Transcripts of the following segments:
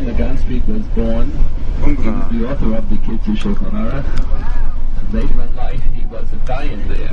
Shlomo Ganzfried was born. He was the author of the Kitzur Shulchan Aruch. Later in life, he was a dayan there.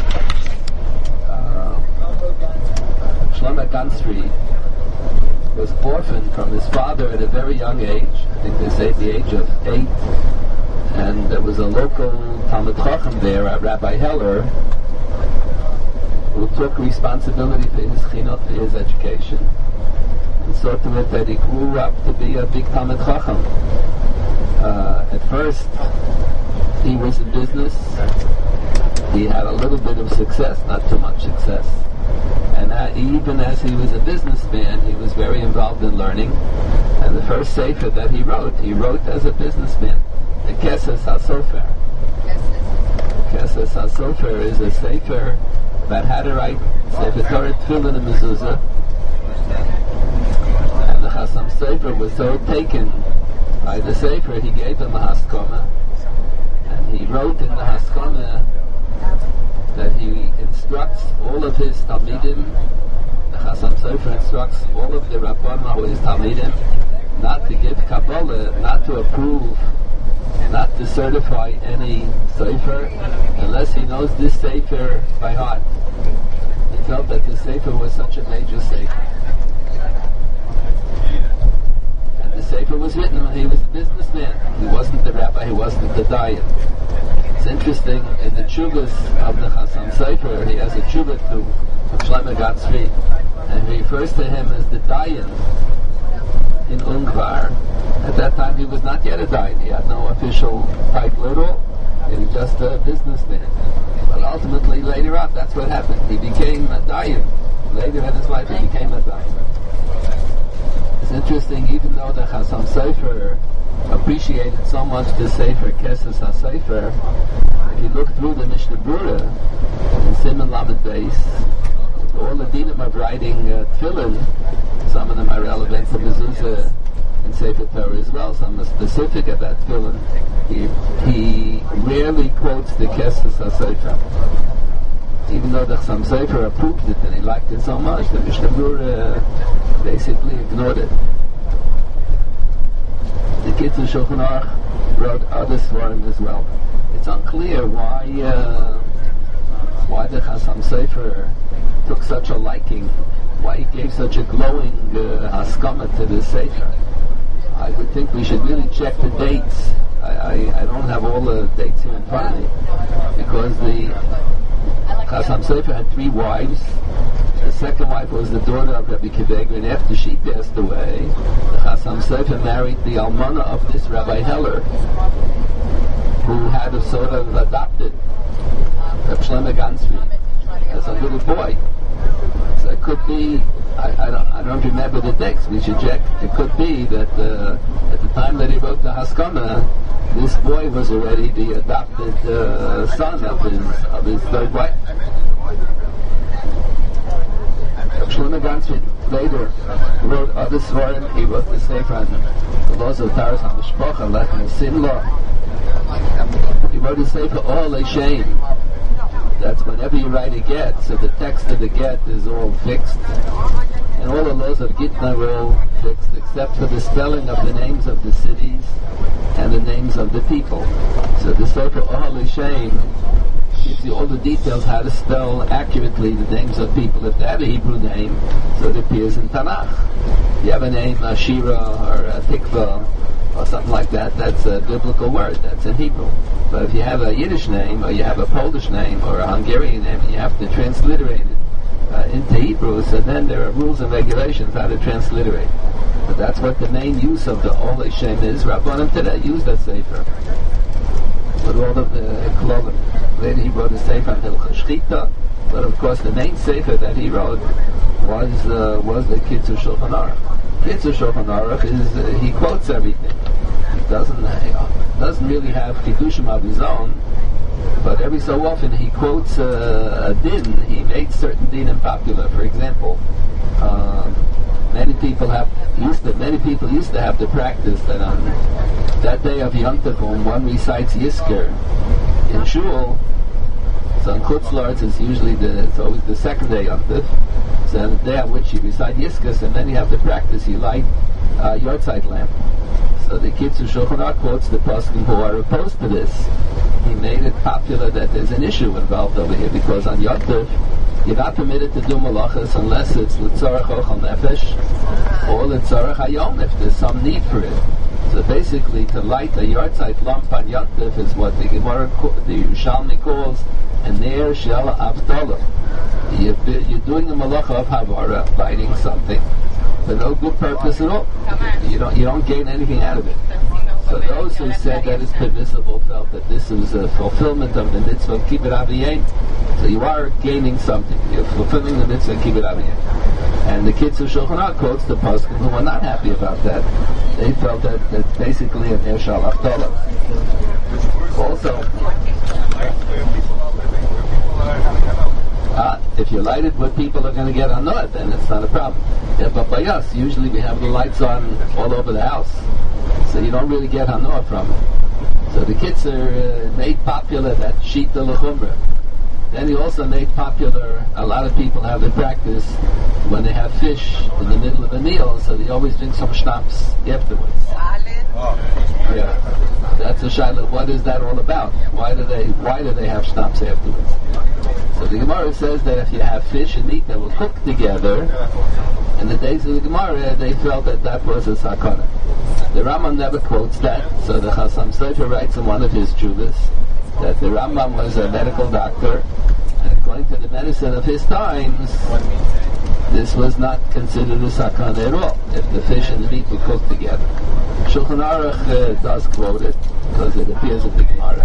Shlomo Ganzfried was orphaned from his father at a very young age. I think they say the age of 8. And there was a local Talmid Chacham there, Rabbi Heller, who took responsibility for his chinuch, for his education, and saw to it that he grew up to be a big Talmid Chacham. At first, he was in business. He had a little bit of success, not too much success. And even as he was a businessman, he was very involved in learning. And the first sefer that he wrote as a businessman. The Keses HaSofer. Keses HaSofer is a sefer about how to write Sefer Torah, Tefillin, and Mezuzah. And the Chassam Sofer was so taken by the sefer, he gave him a haskama, and he wrote in the haskama that he instructs all of his Talmidim. The Chassam Sofer instructs all of the Rabbanim who his Talmidim not to give Kabbalah, not to approve, not to certify any sefer unless he knows this sefer by heart. He felt that this sefer was such a major sefer. And the sefer was written when he was a businessman. He wasn't the rabbi, he wasn't the dayan. It's interesting, in the tshuvas of the Chassam Sofer, he has a tshuva to Shlomo Ganzfried, and he refers to him as the dayan in Ungvar. At that time he was not yet a dayan. He had no official title at all. He was just a businessman. But ultimately, later on, that's what happened. He became a dayan. Later in his life, he became a dayan. It's interesting, even though the Chassam Sofer appreciated so much the sefer Keses HaSofer, if you look through the Mishnah Brura in Siman Lamed Beis, all the dinim of writing tefillin, some of them are relevant to mezuzah and Sefer Torah as well, some are specific about tefillin. He rarely quotes the Keses HaSofer. Even though the Chassam Sofer approved it and he liked it so much, the Mishnah Brura basically ignored it. The Kitzur Shulchan Aruch wrote other svarim as well. It's unclear why the Chassam Sofer took such a liking, why he gave such a glowing haskama to the sefer. I would think we should really check the dates. I don't have all the dates here in front of me, because the Chassam Sofer had 3 wives. The second wife was the daughter of Rabbi Kivega, and after she passed away, the Chassam Sofer married the almana of this Rabbi Heller, who had a sort of adopted Rabbi Shlomo Ganzfried as a little boy. So it could be, I don't remember the text, we should check. It could be that at the time that he wrote the Haskana, this boy was already the adopted son of his third wife. Shlomo Ganzfried later wrote other svarim. He wrote the sefer on the laws of Taras HaMishpacha, Lechem Sin law. He wrote a sefer all Leishem. That's whenever you write a get, so the text of the get is all fixed, and all the laws of Gitna are all fixed, except for the spelling of the names of the cities and the names of the people. So the sefer all Leishem gives you all the details how to spell accurately the names of people. If they have a Hebrew name, so it appears in Tanakh. If you have a name, Ashira or Tikva or something like that, that's a biblical word, that's in Hebrew. But if you have a Yiddish name, or you have a Polish name, or a Hungarian name, and you have to transliterate it into Hebrew, so then there are rules and regulations how to transliterate. But that's what the main use of the Olei Shem is. Rabbanim today use that sefer with all of the Klolim. Later he wrote a sefer on Hilchos Shchita, but of course the main sefer that he wrote was the Kitzur Shulchan Aruch. Kitzur Shulchan Aruch is he quotes everything. He doesn't really have Kiddushim of his own, but every so often he quotes a din. He made certain dinim popular. For example, many people used to have the practice that on that day of Yom Tov, when one recites Yizkor in Shul, so in Chutz La'aretz it's always the second day of Yom Tov. So on the day on which you recite Yizkor, and then you have the practice, you light Yortzeit lamp. So the Kitzur Shulchan Aruch quotes the poskim who are opposed to this. He made it popular that there's an issue involved over here, because on Yom Tov you're not permitted to do malachas unless it's l'tzorach ochel nefesh or l'tzorach hayom, if there's some need for it. So basically, to light a Yortzeit lamp on Yom Tov is what the Gemara, the Yerushalmi calls an ner shel avdala. You're doing a malacha of havara, lighting something for no good purpose at all. You don't gain anything out of it. So those who said that it's permissible felt that this is a fulfillment of the mitzvah of kibbut aviyim. So you are gaining something. You're fulfilling the mitzvah of kibbut aviyim. And the Kitzur Shulchan Aruch quotes the poskim who were not happy about that. They felt that that's basically an ner shel avdala. Also, if you light it, what people are going to get on it, then it's not a problem. Yeah, but by us, usually we have the lights on all over the house, so you don't really get hanor from it. So the Kitzur made popular that shita l'chumra. Then he also made popular, a lot of people have the practice when they have fish in the middle of a meal, so they always drink some schnapps afterwards. Yeah, that's a shaila. What is that all about? Why do they have schnapps afterwards? So the Gemara says that if you have fish and meat that will cook together, in the days of the Gemara, they felt that was a sakana. The Rambam never quotes that, so the Chasam Sofer writes in one of his chuvas that the Rambam was a medical doctor, and according to the medicine of his times, this was not considered a sakana at all, if the fish and the meat were cooked together. Shulchan Aruch does quote it, because it appears in the Gemara.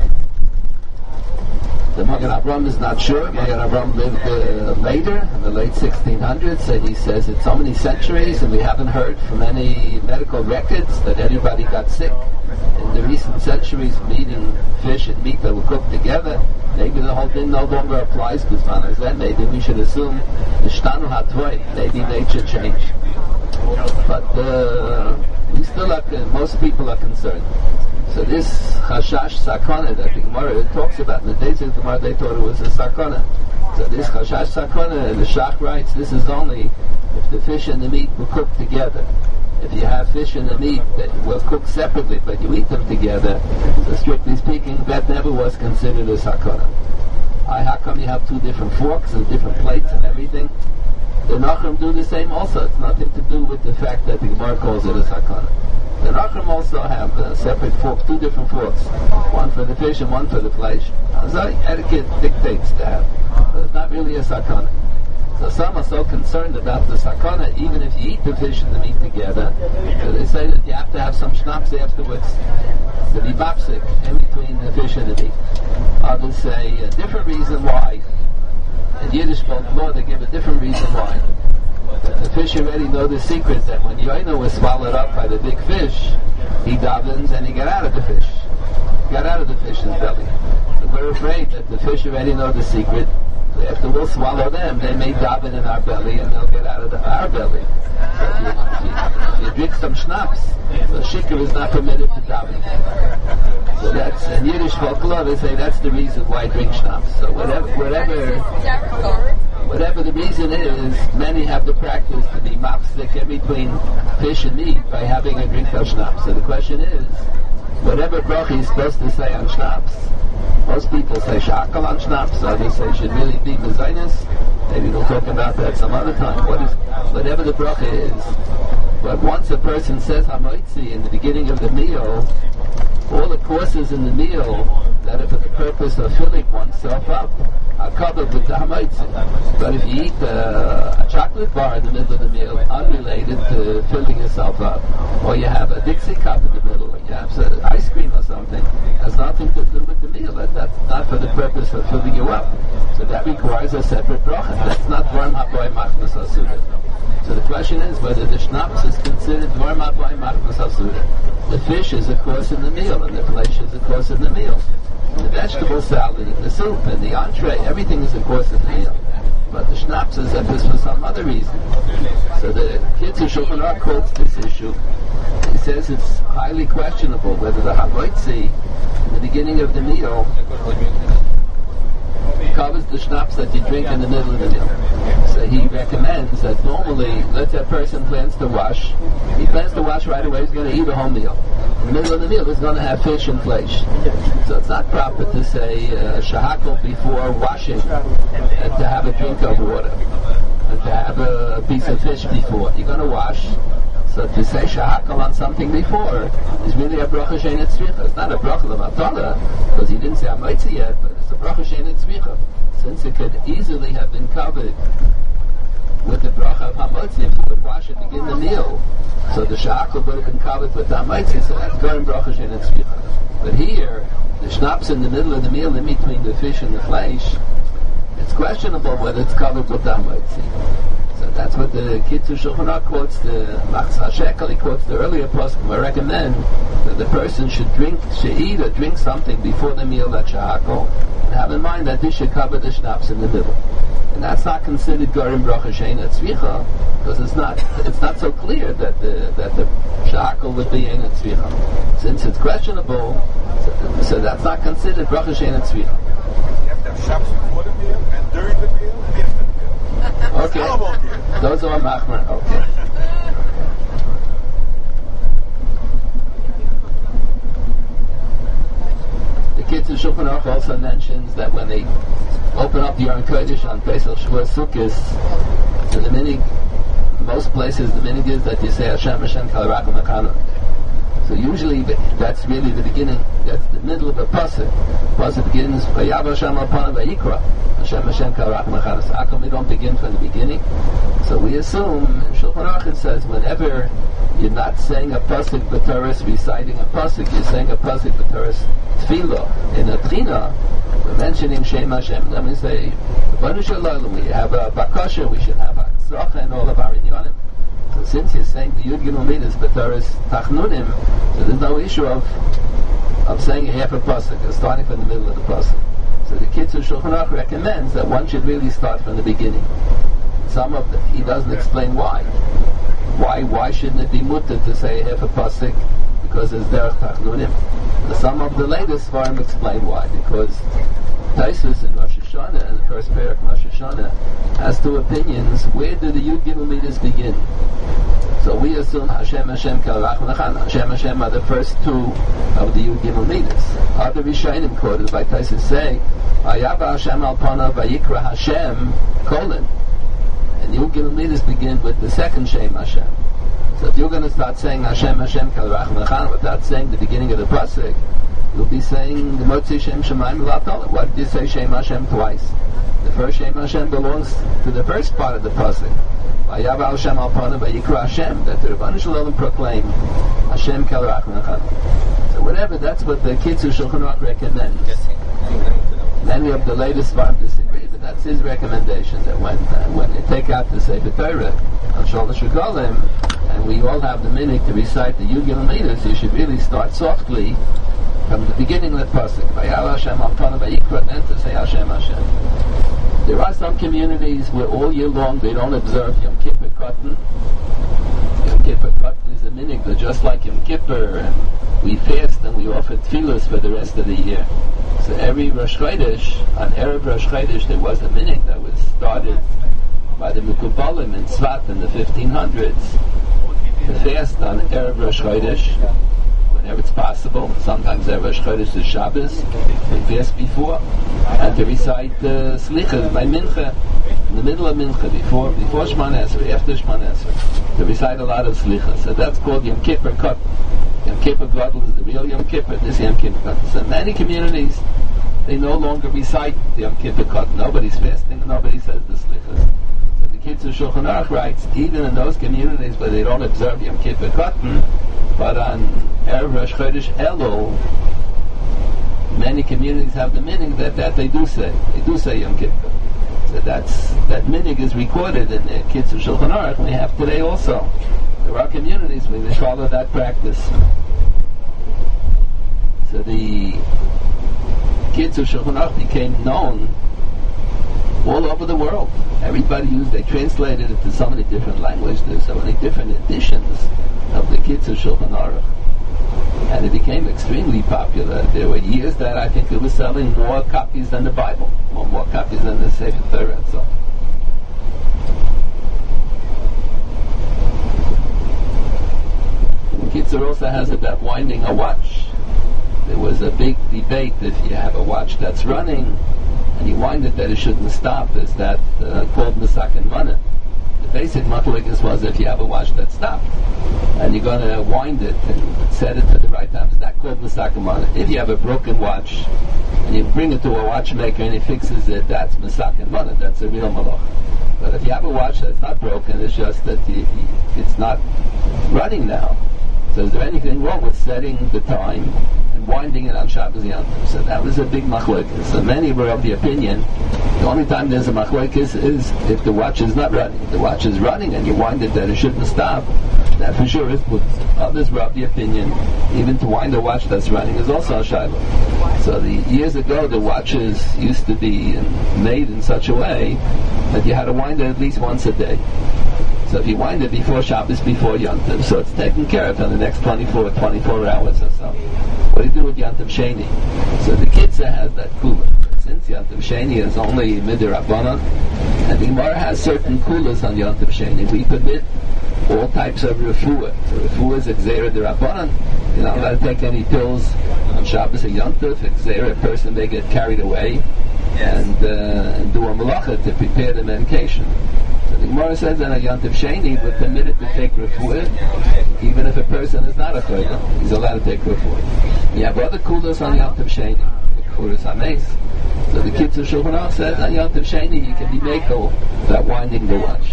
The Magen Avraham is not sure. Magen Avraham lived later, in the late 1600s, and he says it's so many centuries, and we haven't heard from any medical records that anybody got sick in the recent centuries from eating fish and meat that were cooked together. Maybe the whole thing no longer applies to man. Then maybe we should assume the shtanu hatvoy, maybe nature changed. But we still are, most people are concerned. So this chashash sakana that the Gemara talks about, in the days of the Gemara they thought it was a sakana. So this chashash sakana, the Shach writes, this is only if the fish and the meat were cooked together. If you have fish and the meat that were cooked separately, but you eat them together, so strictly speaking, that never was considered a sakana. How come you have two different forks and different plates and everything? The Nachum do the same also. It's nothing to do with the fact that the Gemara calls it a sakana. The Nachum also have separate forks, two different forks, one for the fish and one for the flesh. So etiquette dictates to have, but it's not really a sakana. So some are so concerned about the sakana, even if you eat the fish and the meat together, so they say that you have to have some schnapps afterwards to be bapsik in between the fish and the meat. Others say a different reason why. In Yiddish folklore, they give a different reason why. The fish already know the secret that when Yoina was swallowed up by the big fish, he davens and he got out of the fish. Got out of the fish's belly. So we're afraid that the fish already know the secret. After we'll swallow them, they may daven in our belly and they'll get out of our belly. So if you drink some schnapps, the shikar is not permitted to daven. So that's, in Yiddish folklore, they say that's the reason why I drink schnapps. So whatever the reason is, many have the practice to be mapsik in between fish and meat by having a drink of schnapps. So the question is, whatever bracha is supposed to say on schnapps, most people say shakal on schnapps, others say should really be mezainis. Maybe we'll talk about that some other time. Whatever the bracha is, but once a person says hamoitzi in the beginning of the meal, all the courses in the meal that are for the purpose of filling oneself up are covered with the hamoitzi. But if you eat a chocolate bar in the middle of the meal, unrelated to filling yourself up, or you have a Dixie cup in the middle, or you have ice cream or something, has nothing to do with the meal. That's not for the purpose of filling you up. So that requires a separate bracha. That's not Dvar Maboy Machnas Asuda. So the question is whether the schnapps is considered Dvar Maboy Machnas Asuda. The fish is a course in the meal, and the flesh is a course in the meal. And the vegetable salad, and the soup, and the entree, everything is a course in the meal. But the schnapps is if it's for some other reason. So the Kitzur Shulchan Aruch quotes this issue. He says it's highly questionable whether the havoitzi in the beginning of the meal covers the schnapps that you drink in the middle of the meal. So he recommends that normally, let's say a person plans to wash. He plans to wash right away. He's going to eat a whole meal. In the middle of the meal, he's going to have fish and flesh. So it's not proper to say shahakal before washing and to have a drink of water and to have a piece of fish before. You're going to wash. So to say shahakal on something before is really a bracha she'ein tzricha. It's not a bracha l'matala because he didn't say hamaitzi yet, but it's a bracha she'ein tzricha. Since it could easily have been covered with the bracha of hamaitzi if you would wash and begin the meal, so the shahakal would have been covered with the hamaitzi, so that's going bracha she'ein tzricha. But here, the schnapps in the middle of the meal, in between the fish and the flesh, it's questionable whether it's covered with the hamaitzi. So that's what the Kitzur Shulchan Aruch quotes, the Machzor Shekel, he quotes the earlier poskim. I recommend that the person should eat or drink something before the meal, that shahakal, and have in mind that this should cover the schnapps in the middle. And that's not considered Gorim Bracha She'ein Tzricha, because it's not so clear that the shahakal would be Ein Tzricha. Since it's questionable, so that's not considered Bracha She'ein Tzricha. You have to have shabbos before the meal and during the meal and after the meal. Okay, those are machmer. Okay. The Kitzur Shulchan Aruch also mentions that when they open up the Aron Kodesh on Pesach Shavuos Sukkos, so the minig, most places the minig is that you say Hashem Hashem Kal Racham Echanu. So usually that's really the beginning. That's the middle of a pasuk. Pasuk begins Vayav Hashem al Panav Vayikra Hashem Hashem Kal Racham Echanu. So how come we don't begin from the beginning? So we assume in Shulchan Aruch it says whenever you're not saying a pasuk b'Torah, reciting a pasuk, you're saying a pasuk b'Torah tefillah. In a trina, we're mentioning Shem Hashem. Let me say, we have a bakasha, we should have a tzracha and all of our inyanim. So since you're saying the Yud Gimel Midas b'Torah Tachnunim, so there's no issue of saying a half a pasuk, or starting from the middle of the pasuk. So the Kitzur Shulchan Aruch recommends that one should really start from the beginning. He doesn't explain why. Why shouldn't it be mutter to say half a pasuk? Because it's derech tachnunim. Some of the latest Svarim explain why. Because Taisus in Rosh Hashanah, in the first parak Rosh Hashanah, has two opinions. Where do the Yud Gimel Midas begin? So we assume Hashem Hashem Kal Racham Echanu. Hashem Hashem are the first two of the Yud Gimel Midas. Other Rishonim quoted by Taisus say, Vayava Hashem al Panav Vayikra Hashem colon. And Yud Gimel Midas begin with the second Shem Hashem. So if you're going to start saying Hashem Hashem Kal Racham Echanu without saying the beginning of the pasuk, you'll be saying the Motzi Shem Shemayim V'Latol. Why did you say Shem Hashem twice? The first Shem Hashem belongs to the first part of the pasuk. Vayav Hashem al Panav Vayikra Hashem, that the Rebbeinu Shalom proclaim Hashem Kal Racham Echanu. So whatever, that's what the Kitzur Shulchan Aruch recommends. Many of the latest Svarim disagree, but that's his recommendation, that when they take out the Sefer Torah on Sholosh Regalim, and we all have the minute to recite the Yud Gimel Midas, you should really start softly from the beginning of the pasuk. Vayav Hashem al Panav Vayikra, and then to say Hashem Hashem. There are some communities where all year long they don't observe Yom Kippur Katan. Yom Kippur Katan is a minhag, they're just like Yom Kippur, and we fast and we offer tefillas for the rest of the year. So every Rosh Chodesh, on Erev Rosh Chodesh, there was a minhag that was started by the Mekubalim in Tzvat in the 1500s to fast on Erev Rosh Chodesh whenever it's possible. Sometimes Erev Rosh Chodesh is Shabbos, they fast before, and to recite Slichas by Mincha, in the middle of Mincha, before Shemona Esrei, after Shemona Esrei, to recite a lot of Slichas. So that's called Yom Kippur Katan. Yom Kippur Gadol is the real Yom Kippur, this Yom Kippur Katan. So many communities, they no longer recite the Yom Kippur Katan. Nobody's fasting, nobody says the Slichas. So the Kitzur Shulchan Aruch writes, even in those communities where they don't observe Yom Kippur Katan, but on Erev Rosh Chodesh Elul, many communities have the minhag that they do say Yom Kippur. So that minhag is recorded in the Kitzur Shulchan Aruch, and we have today also. There are communities where they follow that practice. So the Kitzur Shulchan Aruch became known all over the world. Everybody they translated it into so many different languages. There's so many different editions of the Kitzur Shulchan Aruch. And it became extremely popular. There were years that I think it was selling more copies than the Bible, or more copies than the Sefer Torah and so on. Kitzur also has about winding a watch. There was a big debate if you have a watch that's running and you wind it that it shouldn't stop. Is that called Mesaken Mana? The basic machlokes was if you have a watch that stopped and you're going to wind it and set it to the right time, is that called Mesaken Mana? If you have a broken watch and you bring it to a watchmaker and he fixes it, that's Mesaken Mana. That's a real malach. But if you have a watch that's not broken, it's just that it's not running now. So is there anything wrong with setting the time and winding it on Shabbos Yom Tov? So that was a big machlokes. So many were of the opinion the only time there's a machlokes is if the watch is not running. If the watch is running and you wind it that it shouldn't stop, that for sure is good. Others were of the opinion even to wind a watch that's running is also a shayla. So years ago the watches used to be made in such a way that you had to wind it at least once a day. So if you wind it before Shabbos, before Yom Tov, so it's taken care of in the next 24 hours or so. What do you do with Yom Tov Sheni? So the Kitzur has that kula. Since Yom Tov Sheni is only Midirabanan, and the Gemara has certain kulas on Yom Tov Sheni. We permit all types of refuah. So refuah is Exera Dirabanan. You're not allowed to take any pills on Shabbos or Yom Tov. Exera, a person may get carried away and do a malacha to prepare the medication. The Gemara says that a Yom Tov Sheni would permit it to take refuah, even if a person is not a choyla, he's allowed to take refuah. You have other kulas on Yom Tov Sheni, kulas hameis. So the Kitzur Shulchan Aruch says on Yom Tov Sheni you can be mekel without winding the watch.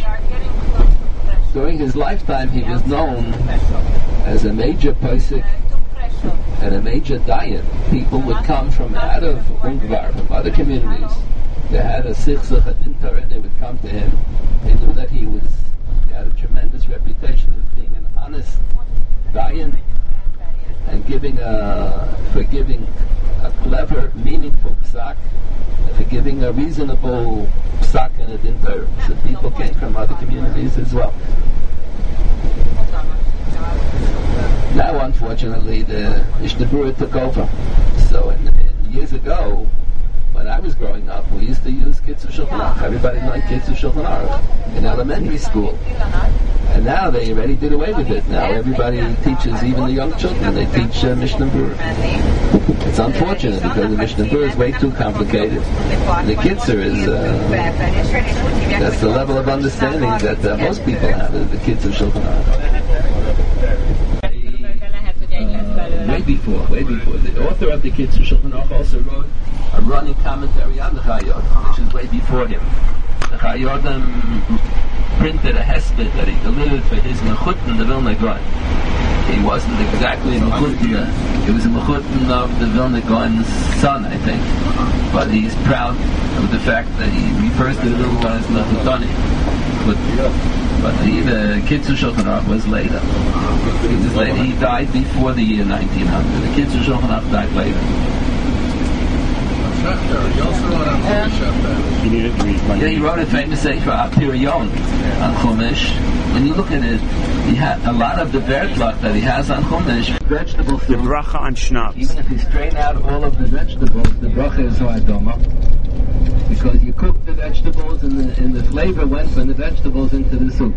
During his lifetime he was known as a major posek and a major dayan. People would come from out of Ungvar, from other communities. They had a sichsach, a din Torah, and they would come to him. They knew that he had a tremendous reputation as being an honest dayan and giving a clever, meaningful psak, for giving a reasonable psak and a din Torah. So people came from other communities as well. Now, unfortunately, the Mishnah Berurah took over. So, in years ago, when I was growing up, we used to use Kitzur Shulchan Aruch. Everybody liked Kitzur Shulchan Aruch in elementary school. And now they already did away with it. Now everybody teaches, even the young children, they teach Mishnah Berurah. It's unfortunate because the Mishnah Berurah is way too complicated. The Kitzur is, that's the level of understanding that most people have, is the Kitzur Shulchan Aruch. Way before. The author of the Kitzur Shulchan Aruch also wrote a running commentary on the Chai Yodam, which is way before him. The Chai Yodam printed a hesped that he delivered for his mechutin, the Vilna Gaon. He wasn't exactly a mechutin, he was a mechutin of the Vilna Gaon's son, I think. But he's proud of the fact that he refers to the Vilna Gaon as mechutani. But the Kitzur Shulchan Aruch was later. He died before the year 1900. The Kitzur Shulchan Aruch died later. He wrote a famous sefer Apiriyon on Chumash. When you look at it, he had a lot of the vertlach that he has on Chumash. Vegetable food. The bracha on schnapps. Even if you strain out all of the vegetables, the bracha is ha'adama. Because you cook the vegetables and the flavor went from the vegetables into the soup.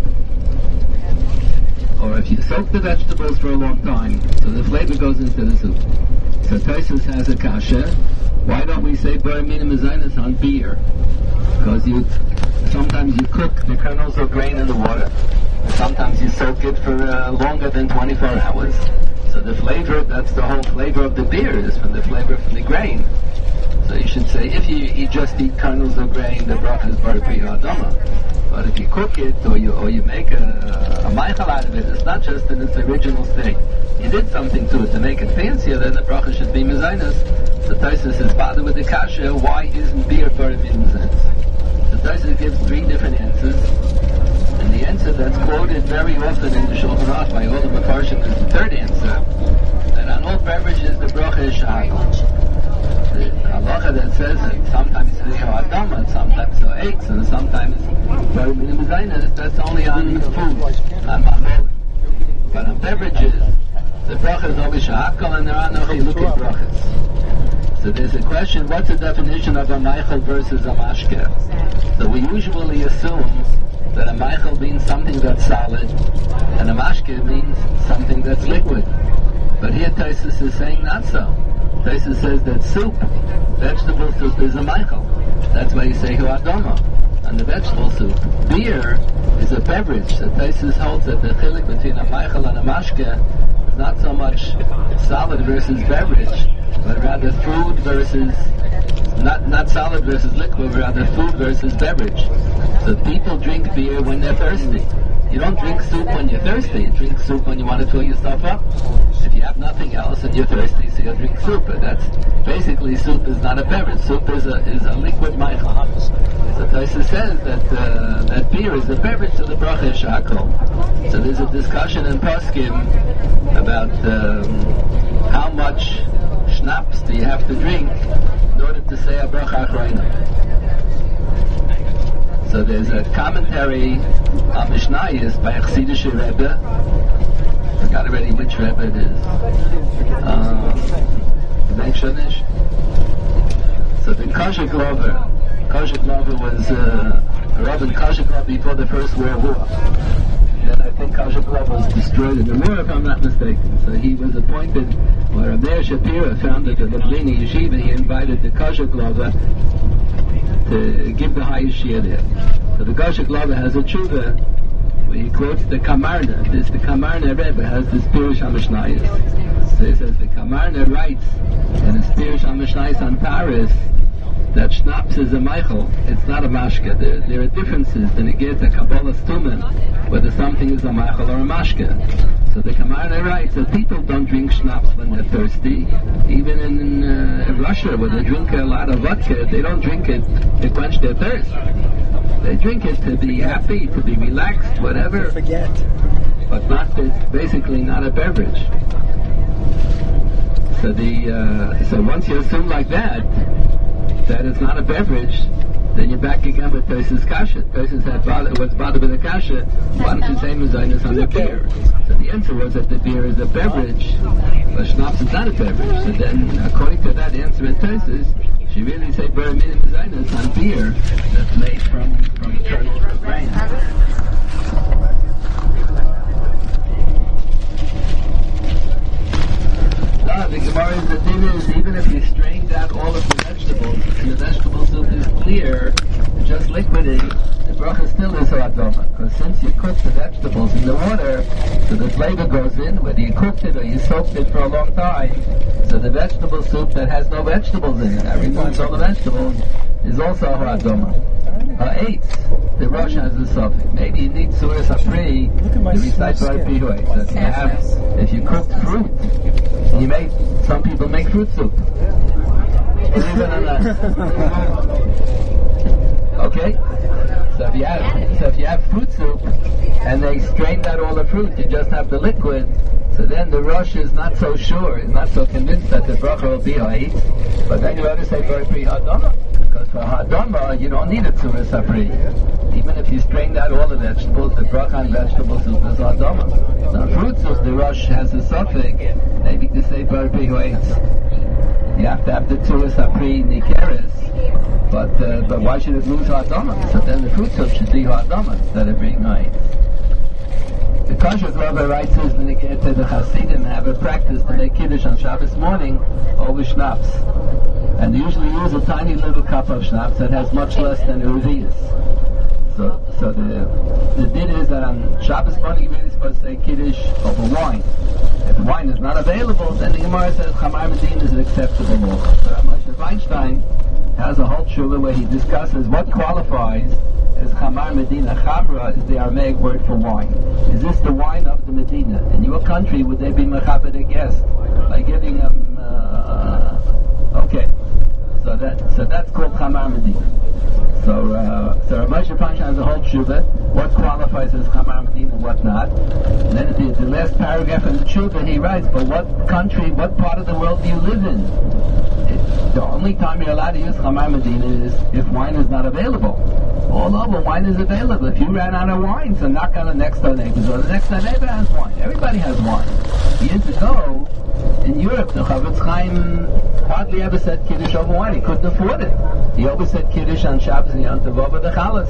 Or if you soak the vegetables for a long time, so the flavor goes into the soup. So Tosfos has a kasha. Why don't we say bar minim mezainis on beer? Because sometimes you cook the kernels of grain in the water. Sometimes you soak it for longer than 24 hours. So the flavor, that's the whole flavor of the beer, is from the flavor from the grain. So you should say, if you just eat kernels of grain, the bracha is bar priya adama. But if you cook it, or you make a meichel out of it, it's not just in its original state. You did something to it to make it fancier, then the bracha should be mezainis. The Tosfos is bothered with the kasha, why isn't beer bar mezainis? The Tosfos gives three different answers. And the answer that's quoted very often in the Shulchan Aruch by all the Mefarshim is the third answer, that on all beverages the bracha is shahakol. The halacha that says that sometimes it's ha'adama, and sometimes it's eggs, and sometimes it's very minimizainas, that's only on food, on mahol. But on beverages, the brachas over shahakal, and there are no chilukei brachas. So there's a question: what's the definition of a meichel versus a mashke? So we usually assume that a meichel means something that's solid, and a mashke means something that's liquid. But here Tosfos is saying not so. Tosfos says that soup, vegetable soup, is a meichel. That's why you say hu adoma on the vegetable soup. Beer is a beverage. So Tosfos holds that the chiluk between a meichel and a mashke is not so much solid versus beverage, but rather food versus not solid versus liquid, but rather food versus beverage. So people drink beer when they're thirsty. You don't drink soup when you're thirsty. You drink soup when you want to fill yourself up. If you have nothing else and you're thirsty, so you drink soup. But that's basically, soup is not a beverage. Soup is a liquid meichel. So Tosfos says that beer is a beverage to the bracha shakol. So there's a discussion in Poskim about how much schnapps do you have to drink in order to say a bracha achrayna. So there's a commentary on Mishnayos by a Chassidish Rebbe. I forgot already which Rebbe it is. So the Kozhik Glover was Rabbi Kozhik Glover before the First World War. Then I think Kozhik Glover was destroyed in the war, if I'm not mistaken. So he was appointed, where Rabbi Shapira founded the Lublini Yeshiva. He invited the Kozhik Glover to give the highest share there. So the Kozhik Glover has a tshuva where he quotes the Kamarna. The Kamarna Rebbe has this Pirush HaMishnayos. So he says the Kamarna writes in his Pirush HaMishnayos on Paris that schnapps is a meichel, it's not a mashke. There are differences in the Geta Kabbalah Stumen whether something is a meichel or a mashke. So the Kamarna writes that people don't drink schnapps when they're thirsty. Even in Russia, where they drink a lot of vodka, they don't drink it to quench their thirst. They drink it to be happy, to be relaxed, whatever. Forget. But it's basically not a beverage. So once you assume like that it's not a beverage, then you're back again with Tosfos Kasha. Tosfos had what's bothered with the Kasha. Why don't you say Mezainis on the beer? So the answer was that the beer is a beverage, but schnapps is not a beverage. So then, according to that answer in Tosfos, she really said very many Mezainis on beer that's made from kernels of grain. The Gemara's thing is, even if you strained out all of the vegetables, and the vegetable soup is clear, just liquidy, the bracha still is ha'adoma. Because since you cook the vegetables in the water, so the flavor goes in, whether you cooked it or you soaked it for a long time, so the vegetable soup that has no vegetables in it, that removes all the vegetables, is also ha'adoma. Ha'etz, the Rosh has a suffix. Maybe you need Surah Sapri to recite Bar Pihui. So if you cooked fruit, some people make fruit soup. Believe it or not. Okay? So if you have fruit soup and they strained out all the fruit, you just have the liquid, so then the Rosh is not so sure, is not so convinced that the bracha will be ha'etz, but then you have to say Bar Pri Hadama. Because for Hadama, you don't need a Tzura Sapri. Even if you strained out all the vegetables, the bracha on vegetable soup is Hadama. Now fruit soup, the Rosh has a suffix, maybe to say Bar Pri Ha'etz. You have to have the Tzura Sapri Nikeres, but why should it lose Hadama? So then the fruit soup should be Hadama instead of being Ha'etz. The Kozhik Glover writes this in the Geta, the Hasidim have a practice to make Kiddush on Shabbos morning over schnapps. And they usually use a tiny little cup of schnapps that has much less than a revius. So the din is that on Shabbos morning you're really supposed to say Kiddush over wine. If wine is not available, then the Gemara says Chamar Medina is an acceptable law. So Moshe Feinstein has a whole shuvah where he discusses what qualifies as Chamar Medina. Chamra is the Aramaic word for wine. Is this the wine of the Medina? In your country, would they be mechabed a guest by giving them? Okay, so that's called Chamar Medina. So Moshe Feinstein has a whole shuvah. What qualifies as Chamar Medina, what not? And then at the last paragraph in the shuvah, he writes, "But what country, what part of the world do you live in? The only time you're allowed to use Chamar Medina is if wine is not available." All over, wine is available. If you ran out of wine, so knock on the next door neighbors, or the next door neighbor has wine. Everybody has wine. Years ago, in Europe, the Chavetz Chaim hardly ever said Kiddush over wine. He couldn't afford it. He always said Kiddush on Shabbos and Yom Tov over the Chalas,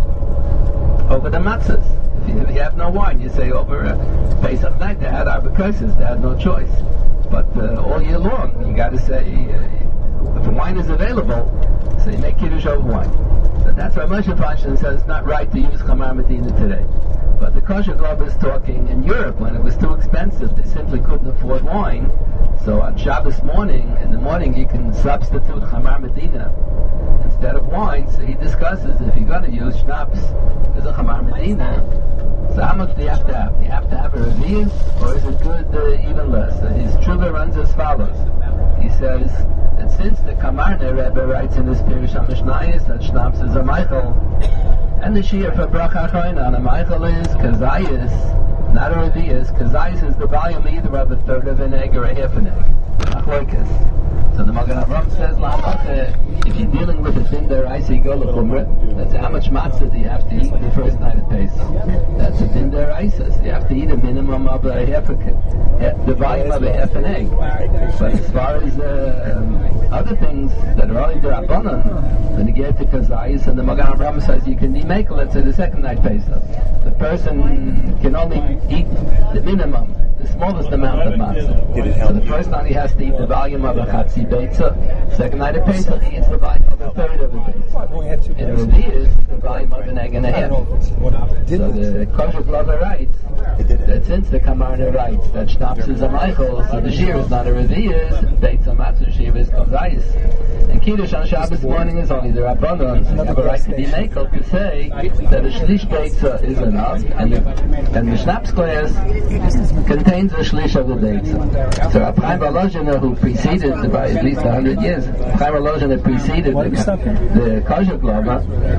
over the matzahs. If you have no wine, you say over Pesach night. They had arbitration. They had no choice. But all year long, you got to say, if wine is available, so you make Kiddush over wine. So that's why Moshe Feinstein says it's not right to use Chamar Medina today. But the Kosher Club is talking in Europe when it was too expensive. They simply couldn't afford wine. So on Shabbos morning, in the morning, you can substitute Chamar Medina instead of wine. So he discusses if you're going to use schnapps as a Chamar Medina, so how much do you have to have? Do you have to have a revius, or is it good even less? So his tshuva runs as follows. He says that since the Kamarne Rebbe writes in his Pirush HaMishnayos that schnapps is a Michael, and the Shia for Bracha Choyna on a Michael is Kazayas, not a revius. Kazayas is the volume either of a third of an egg or a half an egg. Achloikas. So the Magen Avraham says, if you're dealing with a din deraisa, you go l'chumrah. That's how much matzah do you have to eat the first night of Pesach. That's a din deraisa. So you have to eat a minimum of the volume of a half an egg. But as far as other things that are only d'Rabbanan, when you get to Kazayis, and the Magen Avraham says you can be makel, let's say the second night Pesach. The person can only eat the minimum, the smallest amount of matzah. So the first night he has to eat the volume of a chatzi beitza. Second night of Pesach he eats the volume of a third of a beitza. In a revius, the volume of an egg and a half. So the Kosher Glover writes that since the Kamarna writes that schnapps is a Michael, so the shear is not a revius, beitza matzah shear is kazayis. And Kiddush on Shabbos morning is only the Rabbanon, so you have a right to be makel to say that a shlish beitza is enough, and the schnapps glass contains a shlish of the beitza. So Rab Chaim Volozhin, who preceded by at least 100 years, Chaim Volozhin had preceded the Kosher Glover,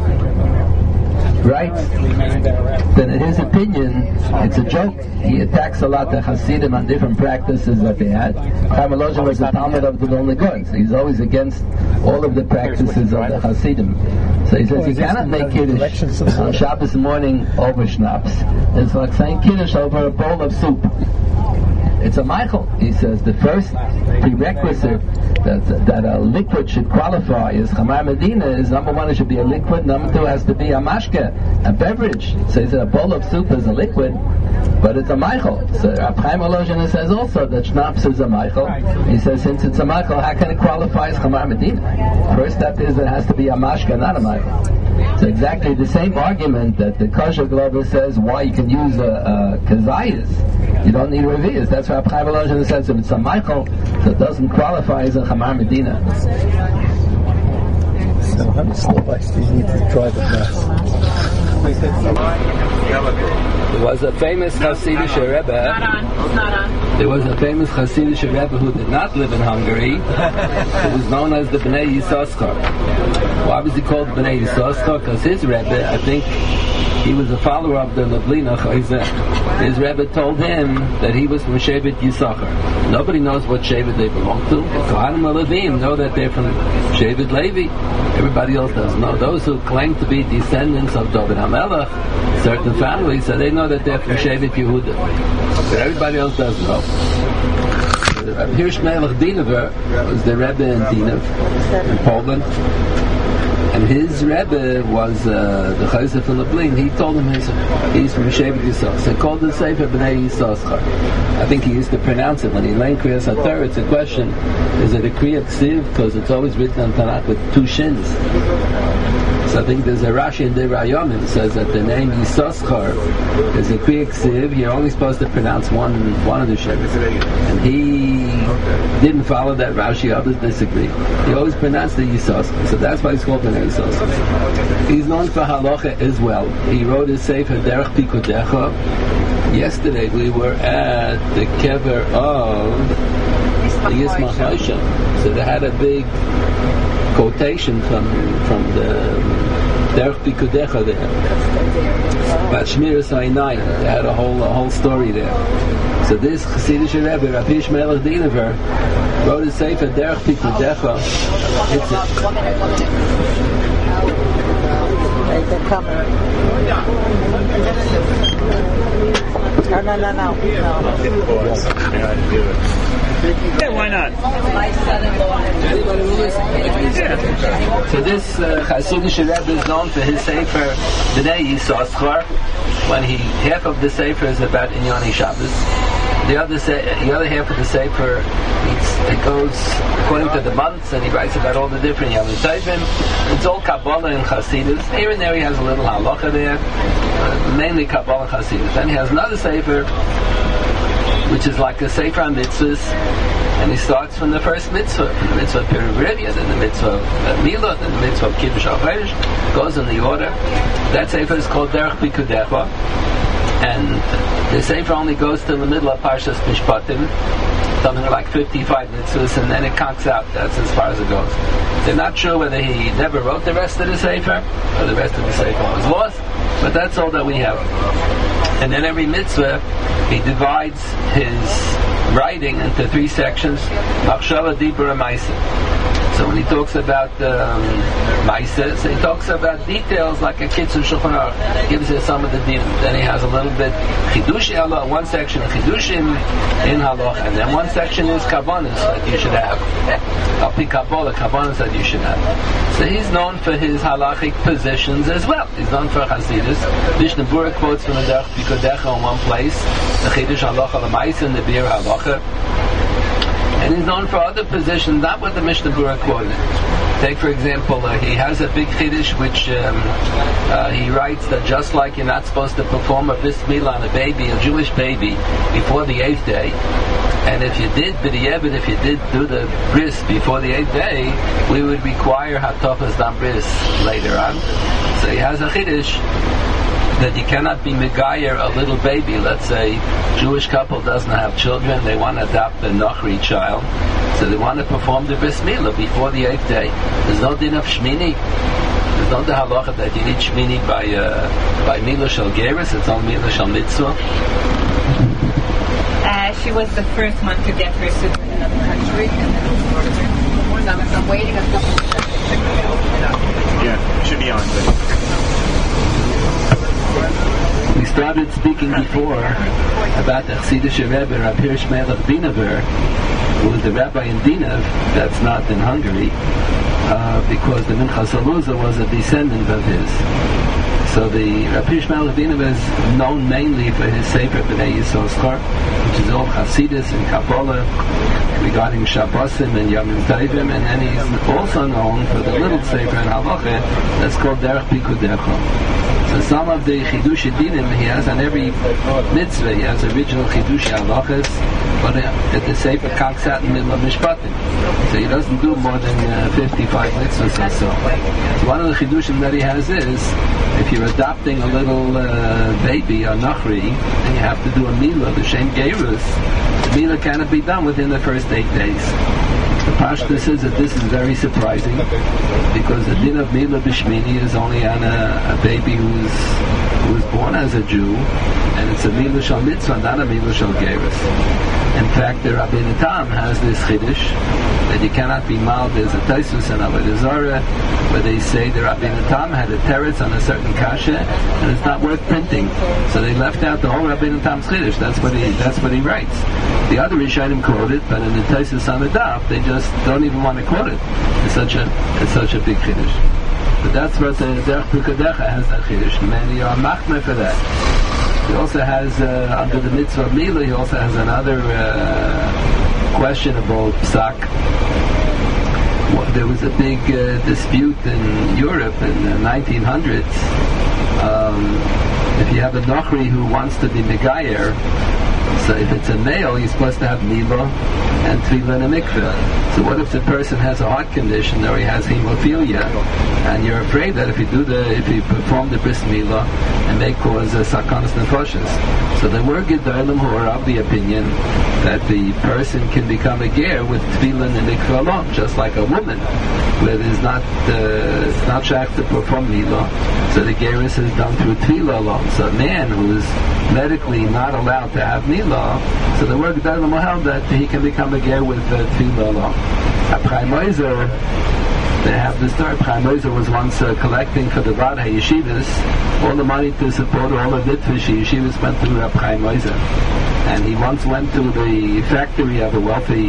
writes that in his opinion it's a joke. He attacks a lot the Hasidim on different practices that they had. Chaim Volozhin was a Talmud of the Vilna Gaon, so he's always against all of the practices of the Hasidim. So he says you cannot make Kiddush on Shabbos morning over schnapps. It's like saying Kiddush over a bowl of soup. It's a Michael. He says the first prerequisite that a liquid should qualify as Chamar Medina is number one, it should be a liquid. Number two, it has to be a mashke, a beverage. So he said a bowl of soup is a liquid, but it's a Michael. So Rab Chaim Volozhin says also that schnapps is a Michael. He says since it's a Michael, how can it qualify as Chamar Medina? First step is it has to be a mashke, not a Michael. So exactly the same argument that the Kosher Glover says why you can use a kazayas, you don't need revius. That's why Chaim Volozhin says if it's a Michael, so it doesn't qualify as a Chamar Medina. So how much Slovaks do you need to drive it now? There was a famous Hasidic Rebbe. There was a famous Hasidic Rebbe who did not live in Hungary. Who was known as the Bnei Yissaschar. Why was he called Bnei Yissaschar? Because his Rebbe, I think, he was a follower of the Lublina Chayzeh. His Rebbe told him that he was from Shevet Yisachar. Nobody knows what Shevet they belong to. Kohanim Levim know that they're from Shevet Levi. Everybody else doesn't know. Those who claim to be descendants of David HaMelech, certain families, so they know that they're from Shevet Yehuda. But everybody else doesn't know. Hirsch Melech Dinever was the Rebbe in Dinev, in Poland. And his Rebbe was the Chayzeh from Lublin. He told him he's from Shevet Yisachar. So he called the Sefer Bnei Yissaschar. I think he used to pronounce it when he learned Kriyas HaTorah. It's a question: is it a Kriyat Ksiv? Because it's always written on Tanakh with two shins. So I think there's a Rashi in Devar Yomim that says that the name Yissaschar is a Kriyat Ksiv. You're only supposed to pronounce one of the shins. And he didn't follow that Rashi. Others disagree. He always pronounced the Yissaschar. So that's why he's called Bnei Yissaschar. He's known for halacha as well. He wrote his Sefer Derech Pikudecha. Yesterday we were at the kever of Yismach Moshe. So they had a big quotation from the Derech Pikudecha there. About Shmiras Einayim. They had a whole story there. So this Hasidic Rebbe, Rabbi Hirsch Melech Dinever, wrote a Sefer Derech Pikudecha. They're coming. No. Yeah, why not? My son-in-law. Anybody will listen. Yeah. So this Hasidic Rebbe is known for his sefer B'nai Yisachar. When half of the sefer is about Inyani Shabbos. The other half of the sefer, it goes according to the months, and he writes about all the different Yom Tovim. It's all Kabbalah and Hasidus. Here and there he has a little halacha there, mainly Kabbalah and Hasidus. Then he has another sefer, which is like a sefer on mitzvahs, and he starts from the first mitzvah, from the mitzvah of Pirivriya, then the mitzvah of Milah, then the mitzvah of Kiddush HaChodesh, goes in the order. That sefer is called Derech Pikudecha, and the sefer only goes to the middle of Parshas Mishpatim, something like 55 mitzvahs, and then it conks out. That's as far as it goes. They're not sure whether he never wrote the rest of the sefer, or the rest of the sefer was lost, but that's all that we have. And then every mitzvah, he divides his writing into 3 sections: Machshava, Dibur, and Maaseh. So when he talks about Maaseh, so he talks about details like a Kitzur Shulchan Aruch, gives you some of the details. Then he has a little bit Chidushi Halacha, one section of Chidushim in Halacha, and then one section is Kavanas that you should have. Alpi Kabbalah, Kavanas that you should have. So he's known for his halachic positions as well. He's known for Hasidus. Mishnah Berurah quotes from the Derech Pikudecha in one place, the Chidush Halacha L'Maaseh and the Bir Halacha. And he's known for other positions, not what the Mishnah Berurah quoted. Take, for example, he has a big chiddush which he writes that just like you're not supposed to perform a bris milah on a baby, a Jewish baby, before the 8th day, and if you did do the bris before the 8th day, we would require hatofas dam bris later on. So he has a chiddush that you cannot be megayer a little baby. Let's say Jewish couple doesn't have children, they want to adopt a Nochri child, so they want to perform the bris milah before the 8th day. There's no din of shmini. There's no the halacha that you need shmini by milah shel geris. It's only milah shel mitzvah. She was the first one to get her sister in another country, and then I'm waiting until. Yeah, should be on. We started speaking before about the Chassidish Rebbe, Rav Hirsch Melech Dinaver, who was the rabbi in Dinav, that's not in Hungary, because the Minchas Haluza was a descendant of his. So the Rav Hirsch Melech Dinaver is known mainly for his Sefer B'nai Yisachar, which is all Hasidus and Kabbalah regarding Shabbosim and Yom Tovim, and then he's also known for the little Sefer in Halacha that's called Derech Pikudecha. So some of the Chidush Dinim he has on every mitzvah. He has original Chidush Halachas, but at the Sefer conks out in the middle of Mishpatim. So he doesn't do more than 55 mitzvahs or so. So one of the Chidushim that he has is, if you're adopting a little baby, a Nachri, then you have to do a Milah, the Shem Gerus. The Milah cannot be done within the first 8 days. The Pashta says that this is very surprising because the din of Milah B'Shmini is only on a baby who was born as a Jew, and it's a Milah Shal Mitzvah, not a Milah Shal Gerus. In fact, the Rabbeinu Tam has this chiddush that you cannot be mild. There's a Tosfos and Avodah Zarah where they say the Rabbeinu Tam had a teretz on a certain kasha, and it's not worth printing. So they left out the whole Rabbeinu Tam's chiddush. That's what he writes. The other Rishonim quote it, but in the Tosfos on the daf, they just don't even want to quote it. It's such a big chiddush. But that's what the Derech Pikudecha has, that chiddush. Many are machmeh for that. He also has, under the mitzvah of Milah, he also has another questionable psak. There was a big dispute in Europe in the 1900s. If you have a Nochri who wants to be Megayer, so if it's a male, you're supposed to have Milah and Tefillah and a mikveh. So what if the person has a heart condition or he has hemophilia, and you're afraid that if you perform the bris milah, it may cause sakanas nefashos? So there were gedolim who are of the opinion that the person can become a ger with tefillah and mikveh alone, just like a woman, where there's not it's not shaykh to perform milah, so the gerus is done through tefillah alone. So a man who is medically not allowed to have milah, so the word gedolim held that he can become a ger with tefillah alone. A Chaim Ozer They have the story. Chaim Ozer was once collecting for the Vada Yeshivas. All the money to support all the Litvish Yeshivas went through Reb Chaim Ozer. And he once went to the factory of a wealthy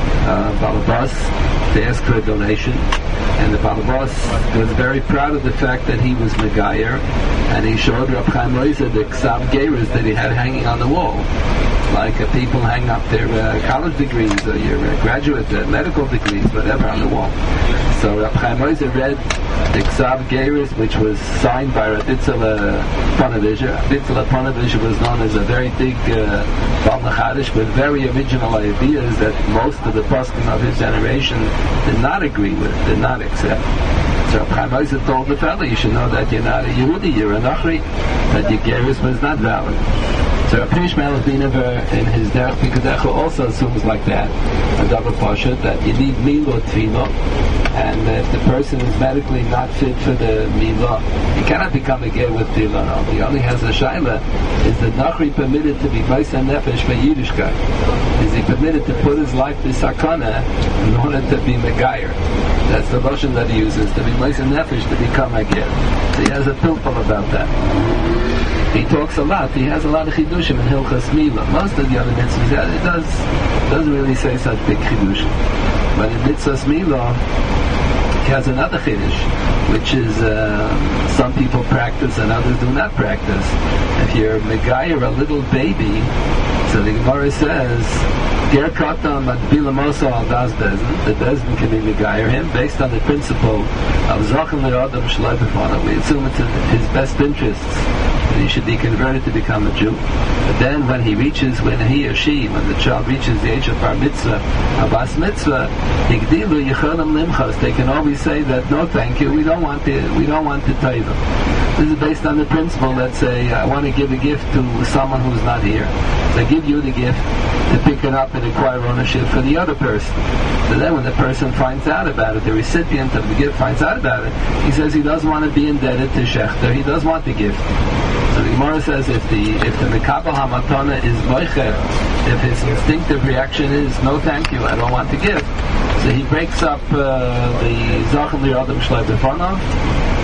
Balabas to ask for a donation. And the Balabas was very proud of the fact that he was Megayer, and he showed Reb Chaim Ozer the Ksav Geras that he had hanging on the wall. Like people hang up their college degrees or your graduate medical degrees, whatever, on the wall. So Reb Chaim Ozer read the Ksav Geras, which was signed by Raditzela Ponevezher. Raditzela Ponevezher was known as a very big Bal Nachadish with very original ideas that most of the poskim of his generation did not agree with, did not accept. So Reb Chaim Ozer told the fellow, you should know that you're not a Yehudi, you're a Nachri, that your Geras was not valid. So Rav Ishmael Dinever in his Derech Pikudecha also assumes like that, a double pasha, that you need Milo Tfilo, and if the person is medically not fit for the Milo, he cannot become a ger with Tfilo. No. He only has a shaila, is the Nachri permitted to be Beis Nefesh for Yiddishkeit? Is he permitted to put his life to Sakana in order to be Megayer? That's the lotion that he uses, to be Beis Nefesh, to become a ger. So he has a pilpul about that. He talks a lot. He has a lot of chidushim in Hilchas Mila. Most of the other mitzvahs, it doesn't really say such big chidushim. But in Mitzvahs Mila, he has another chiddush, which is some people practice and others do not practice. If you're Megayer, a little baby, so the Gemara says, Ger Katan Matbila Mosa al Das Bezdin, the Bezdin can be Megayer him, based on the principle of Zachem Le'adam Shloi B'fana. We assume it's in his best interests that he should be converted to become a Jew. But then when he or she, when the child reaches the age of Bar Mitzvah, Abbas Mitzvah, Higdilu Yecholam Limchos, they can always say that, no thank you, we don't want to taiva. This is based on the principle that say, I want to give a gift to someone who's not here. So I give you the gift to pick it up and acquire ownership for the other person. So then when the person finds out about it, the recipient of the gift finds out about it, he says he doesn't want to be indebted to Shechter, he does want the gift. So the Gemara says if the Mekabel HaMatana is Moicher, if his instinctive reaction is, no thank you, I don't want the gift, so he breaks up the Zachem L'Yodam Shloi B'fanav,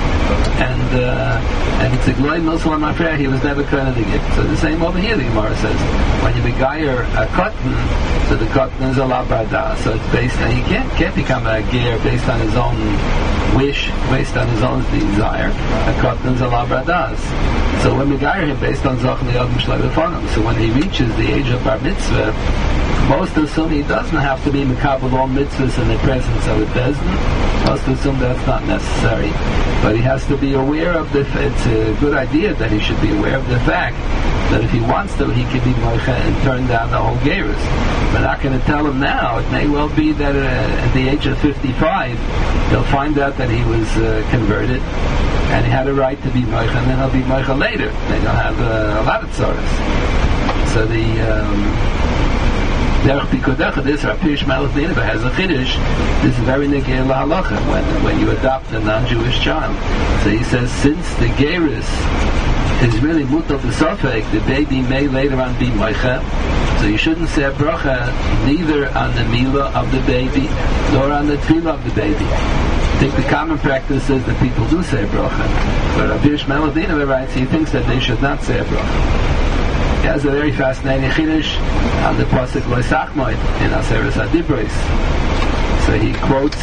and it's a glory milsal mafreya, he was never kind of the gift. So the same over here, the Gemara says, when you begayer a cotton, so the cotton is a labrada, so it's based on, he can't become a ger based on his own wish, based on his own desire. A cotton is a labradas. So when begayer him based on Zachem L'Yodam Shloi B'fanav, so when he reaches the age of Bar Mitzvah, most assume he doesn't have to be mekabel all mitzvahs in the presence of a bezdin. Most assume that's not necessary, but he has to be aware of it's a good idea that he should be aware of the fact that if he wants to, he can be moicha and turn down the whole gerus. We're not going to tell him now. It may well be that at the age of 55, he'll find out that he was converted and he had a right to be moicha, and then he'll be moicha later. Then he'll have a lot of tzoros. So the Derech Pikudecha, this Rav Ishmael Dinever has a chiddush. This is very negei lahalacha when you adopt a non-Jewish child. So he says, since the gerus is really mutal b'sofek, the baby may later on be moicha, so you shouldn't say a bracha neither on the milah of the baby nor on the tefillah of the baby. I think the common practice is that people do say a bracha, but Rav Ishmael Dinever writes he thinks that they should not say a bracha. He has a very fascinating chiddush on the pasuk Lo Sachmoid in Aseres HaDibros. So he quotes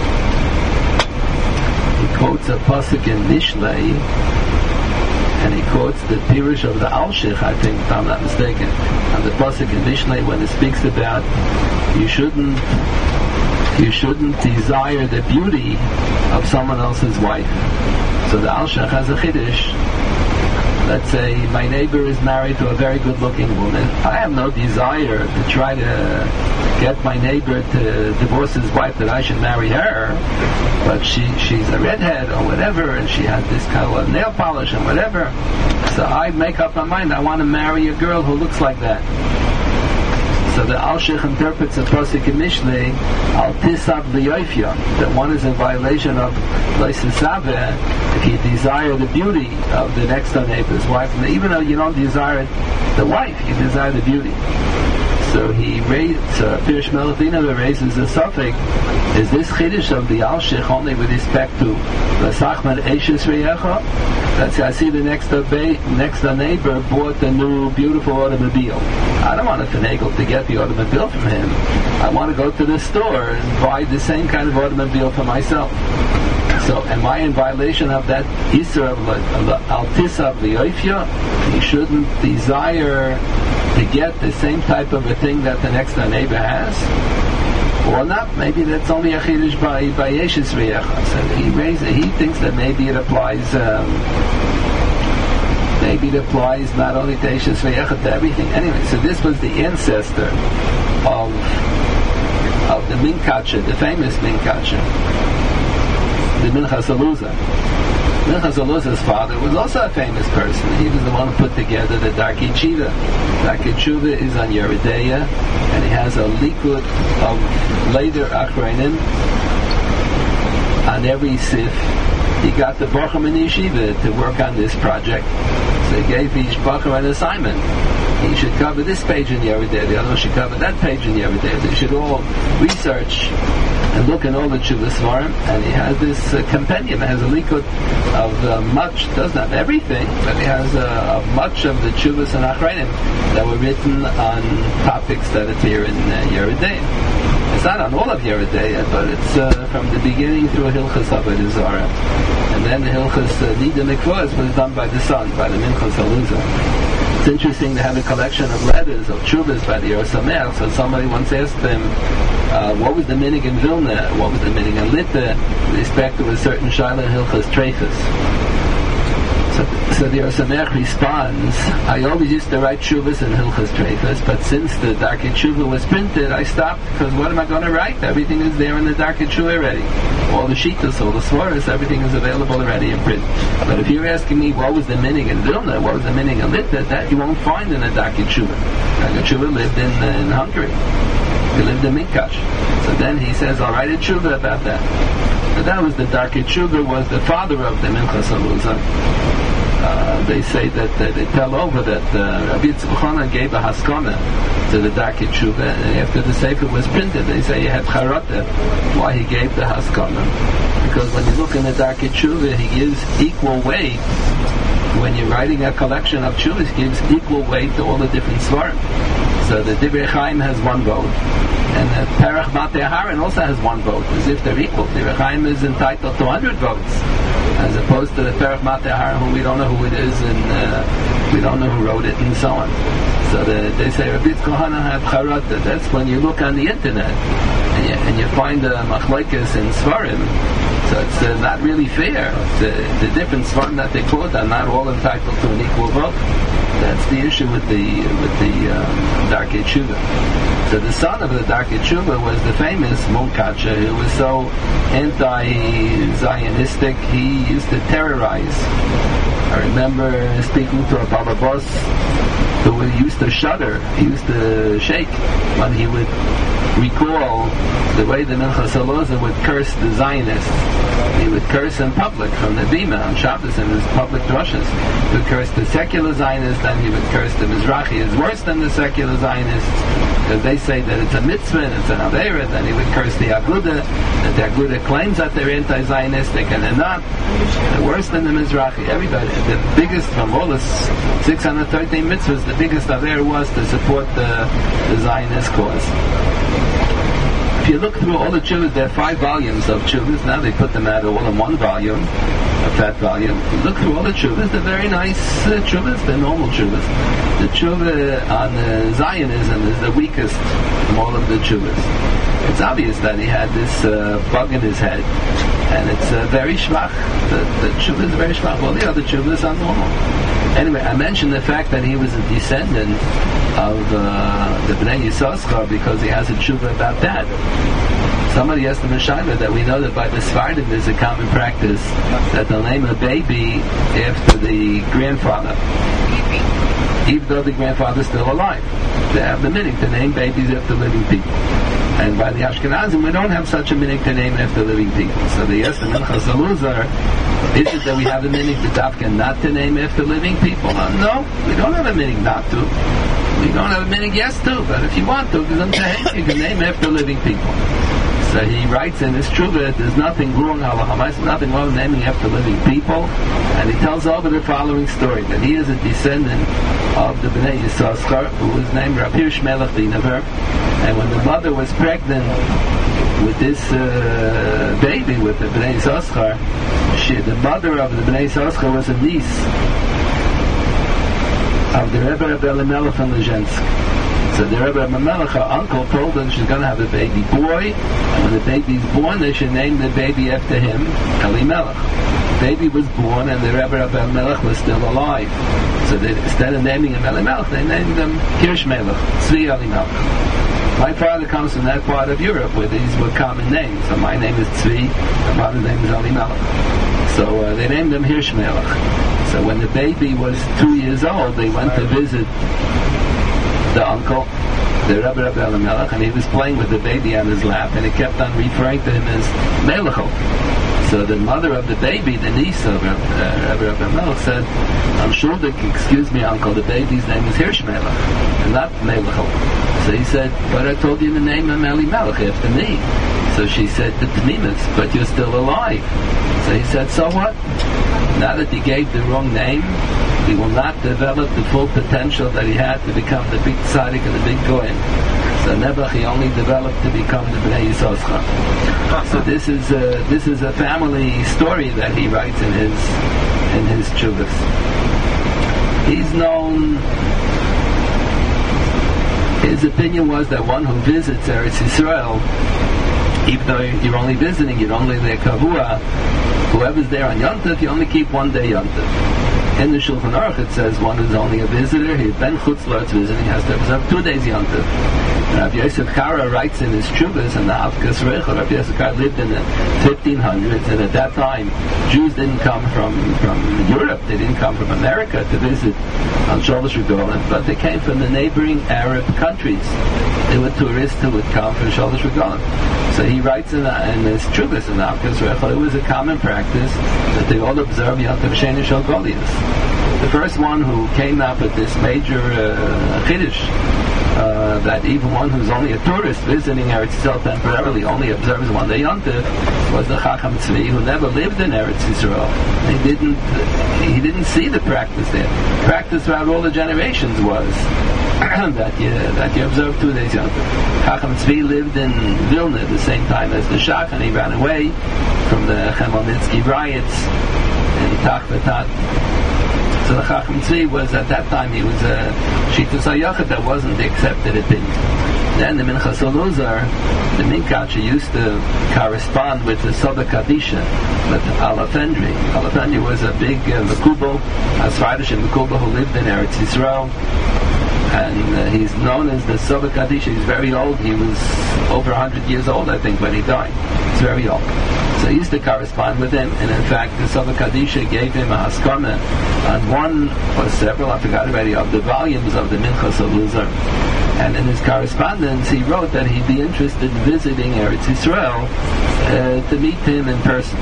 a pasuk in Mishlei, and he quotes the pirush of the Alshich, I think, if I'm not mistaken, on the pasuk in Mishlei when it speaks about you shouldn't desire the beauty of someone else's wife. So the Alshich has a chiddush. Let's say my neighbor is married to a very good-looking woman. I have no desire to try to get my neighbor to divorce his wife that I should marry her, but she's a redhead or whatever, and she has this kind of nail polish and whatever. So I make up my mind, I want to marry a girl who looks like that. So the Alshich interprets a pasuk in Mishlei, Al Tisab L'Yoifya, that one is in violation of L'Isisaveh if you desire the beauty of the next door neighbor's wife. And even though you don't desire the wife, you desire the beauty. So he raised, Pirish Meladina raises the suffix, is this Chiddush of the Al-Shich only with respect to L'Sachman Eishes Reyecha? That's, I see the next door neighbor bought a new beautiful automobile. I don't want to finagle to get the automobile from him. I want to go to the store and buy the same kind of automobile for myself. So am I in violation of that Isra of Al-Tisa of the Oifya? You shouldn't desire to get the same type of a thing that the next door neighbor has? Or not? Maybe that's only a Chiddush by Yeshes Reyecha. So he thinks that maybe it applies not only to Yeshes Reyecha, to everything. Anyway, so this was the ancestor of the Minkacha, the famous Minkacha, the Minchas Eluzah. Minchas Eluzah's father was also a famous person. He was the one who put together the Darkei Tshuva. Darkei Tshuva is on Yeridea, and he has a likud of later Achreinim on every sif. He got the Bochum and Yeshiva to work on this project. So he gave each Bochum an assignment. He should cover this page in Yeridea, the other one should cover that page in Yeridea. They should all research and look at all the Tshuvas for him, and he has this compendium. It has a likud of much, doesn't have everything, but he has much of the Tshuvas and Achreinim that were written on topics that appear in Yeridea. It's not on all of Yeridea, but it's from the beginning through Hilchas Avodah Zarah. And then the Hilchas Nida Mikvos was done by the son, by the Minchas Eluzah. It's interesting to have a collection of letters of Tshuvas by the Yor Sameach. So somebody once asked him, what was the minig in Vilna, what was the minig in Litta, with respect to a certain Shaila Hilchas Treifus. So the Yor Sameach responds, I always used to write Tshuvas in Hilchas Treifus, but since the Darkei Tshuva was printed, I stopped, because what am I going to write? Everything is there in the Darkei Tshuva already. All the Shitas, all the Svaras, everything is available already in print. But if you're asking me what was the minig in Vilna, what was the minig in Litta, that you won't find in the Darkei Tshuva. Darkei Tshuva lived in Hungary. He lived in Minkash. So then he says, I'll write a Tshuva about that. But that was the Darkei Tshuva, was the father of the Minchas Eluzah. They say that they tell over that Rabbi Yitzchak Elchanan gave a haskana to the Darkei Tshuva, and after the Sefer was printed, they say he had charata why he gave the haskana. Because when you look in the Darkei Tshuva, he gives equal weight. When you're writing a collection of Tshuvas, he gives equal weight to all the different svarim. So the Divrei Chaim has one vote, and the Perach Matei Aharon also has one vote, as if they're equal. Divrei Chaim is entitled to 100 votes, as opposed to the Perach Matei Aharon, who we don't know who it is, and we don't know who wrote it, and so on. So they say Rabbi Yitzchak Elchanan had charata. That's when you look on the internet, and you find machlokes in svarim. So it's not really fair. The different svarim that they quote are not all entitled to an equal vote. That's the issue with the Darkei Tshuva. So the son of the Darkei Tshuva was the famous Munkacha, who was so anti-Zionistic, he used to terrorize. I remember speaking to a Baba Boss who used to shudder, he used to shake when he would recall the way the Minchas Eluzah would curse the Zionists. He would curse in public from the Bima on Shabbos in his public drushes. He would curse the secular Zionists, and he would curse the Mizrahi. It's worse than the secular Zionists, because they say that it's a mitzvah and it's an avera. Then he would curse the Aguda, that the Aguda claims that they're anti-Zionistic, and they're not. They're worse than the Mizrahi. Everybody, the biggest from all the 613 mitzvahs, the biggest avera was to support the Zionist cause. If you look through all the Tshuvas, there are 5 volumes of Tshuvas. Now they put them out all in one volume, a fat volume. If you look through all the Tshuvas, they're very nice Tshuvas, they're normal Tshuvas. The Tshuva on Zionism is the weakest from all of the Tshuvas. It's obvious that he had this bug in his head, and it's very schwach. The Tshuva is very schwach. All the other Tshuvas are normal. Anyway, I mentioned the fact that he was a descendant of the Bnei Yissaschar because he has a tshuva about that. Somebody asked the Meshayla that we know that by the Sephardim there's a common practice that they'll name a baby after the grandfather, even though the grandfather's still alive. They have the minhag to name babies after living people. And by the Ashkenazim, we don't have such a minhag to name after living people. So they asked the Minchas Eluzah, is it that we have a minhag to dafka not to name after living people? No, we don't have a minhag not to. We don't have a minhag, yes too, but if you want to, you can name after living people. So he writes in his Truvah, there's nothing wrong, nothing wrong with naming after living people, and he tells over the following story, that he is a descendant of the Bnei Yissaschar, who was named Rav Hirsch Melech Dinaver, and when the mother was pregnant with this baby, with the Bnei Yissaschar, the mother of the Bnei Yissaschar was a niece of the Rebbe Reb Elimelech from Lezhensk. So the Rebbe Elimelech, her uncle, told them she's going to have a baby boy, and when the baby's born, they should name the baby after him, Elimelech. The baby was born, and the Rebbe Elimelech was still alive. So instead of naming him Elimelech, they named him Hirsch Melech, Tzvi Elimelech. My father comes from that part of Europe where these were common names. So my name is Tzvi, my father's name is Elimelech. So they named him Hirsch Melech. So when the baby was 2 years old, they went to visit the uncle, the Rebbe Elimelech, and he was playing with the baby on his lap, and he kept on referring to him as Melechel. So the mother of the baby, the niece of Rebbe Elimelech, said, "I'm sure that, excuse me, uncle, the baby's name is Hirsch Melech, and not Melechel." So he said, "But I told you to name him Elimelech after me." So she said, "The Tmimus, but you're still alive." So he said, "So what? Now that he gave the wrong name, he will not develop the full potential that he had to become the big tzaddik and the big goyim. So Nebuch, he only developed to become the Bnei Yissaschar." So this is a family story that he writes in his Tshuvos. He's known. His opinion was that one who visits Eretz Yisrael, even though you're only visiting, you're only there kavua, whoever's there on Yom Tov, you only keep one day Yom Tov. In the Shulchan Aruch it says one who's only a visitor, he's ben chutz la'aretz visiting, has to observe 2 days Yom Tov. Rabbi Yosef Kara writes in his Tshuvos and the Avkas Reichel, Rabbi Yosef Kara lived in the 1500s, and at that time Jews didn't come from Europe, they didn't come from America to visit on Sholosh Regalim, but they came from the neighboring Arab countries. They were tourists who would come for Sholosh Regalim. So he writes in his Tshuvos in the Avkas Reichel, it was a common practice that they all observe Yom Tov Sheni Shel Goliath. The first one who came up with this major chiddush, that even one who's only a tourist visiting Eretz Yisrael temporarily only observes one day Yom Tov, was the Chacham Tzvi, who never lived in Eretz Yisrael. He didn't see the practice there. Practice throughout all the generations was that you observe 2 days Yom Tov. Chacham Tzvi lived in Vilna at the same time as the Shach, and he ran away from the Chmielnicki riots in Tachvatat. So the Chacham Tzvi was, at that time, he was a Shitus HaYachid that wasn't the accepted opinion. Then the Minchas Eluzar, the Minkacha, used to correspond with the Soba Kadisha, with Alafendri. Alafendri was a big Mekubal, a Svadish Mekubal who lived in Eretz Yisrael. And he's known as the Soba Kadisha. He's very old. He was over 100 years old, I think, when he died. He's very old. So he used to correspond with him, and in fact, the Soba Kadisha gave him a haskama on one or several, I forgot already, of the volumes of the Minchas Eluzar. And in his correspondence, he wrote that he'd be interested in visiting Eretz Yisrael to meet him in person.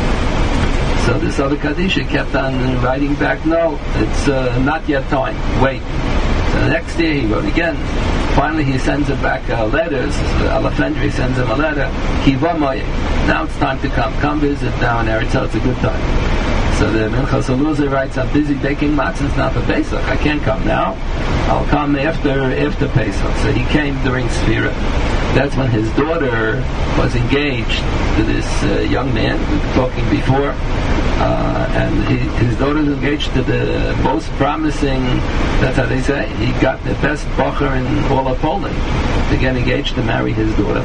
So the Soba Kadisha kept on writing back, "No, it's not yet time. Wait." So the next year he wrote again. Finally he sends him back letters. Alafendri sends him a letter. Kiva Moye. Now it's time to come. Come visit now in Eretz Yisrael. It's a good time. So the Minchas Eluzar writes, "I'm busy baking matzahs now for Pesach. I can't come now. I'll come after Pesach." So he came during Sfira. That's when his daughter was engaged to this young man we were talking before. And his daughter was engaged to the most promising, that's how they say, he got the best bacher in all of Poland to get engaged to marry his daughter.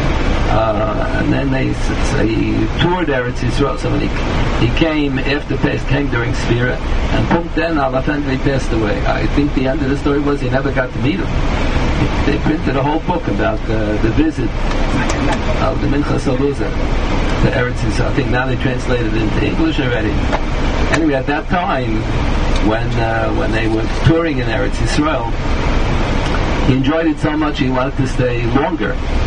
And then he toured Eretz Yisrael. So when he came after Pesach, came during Sfira, and then Alafendri passed away. I think the end of the story was he never got to meet him. They printed a whole book about the visit of the Minchas Eluzar to Eretz Yisrael. I think now they translated it into English already. Anyway, at that time, when they were touring in Eretz Yisrael, he enjoyed it so much he wanted to stay longer.